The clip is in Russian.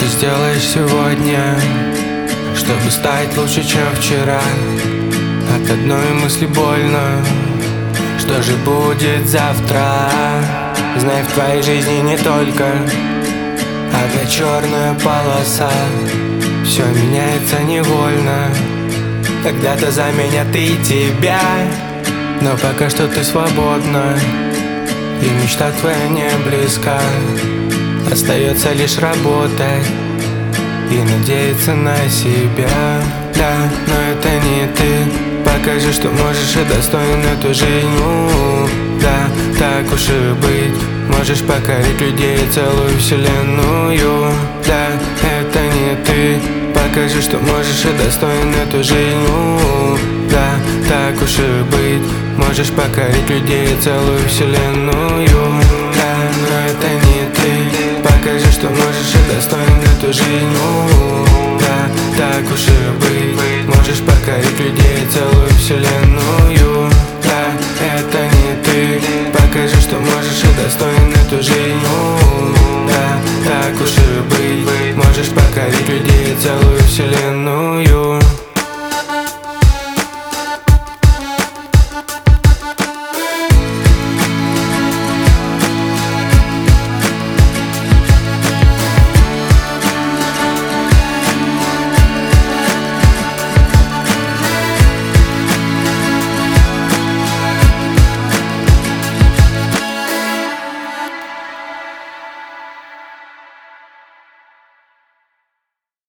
ты сделаешь сегодня, чтобы стать лучше, чем вчера? От одной мысли больно. Что же будет завтра? Знай, в твоей жизни не только одна черная полоса. Все меняется невольно. Когда-то заменят и тебя, но пока что ты свободна, и мечта твоя не близка. Остается лишь работать и надеяться на себя. Да, но это не ты. Покажи, что можешь и достоин эту жизнь. Да, так уж и быть. Можешь покорить людей и целую вселенную. Да, это не ты. Покажи, что можешь и достоин эту жизнь. Да, так уж и быть. Можешь покорить людей и целую вселенную. Да, но это не ты. Покажи, что можешь и достоин эту жизнь. Да, так уж и быть. Можешь покорить людей и целую вселенную. Да, это не ты. Покажи, что можешь и достоин эту жизнь. Да, так уж и быть. Можешь покорить людей и целую вселенную.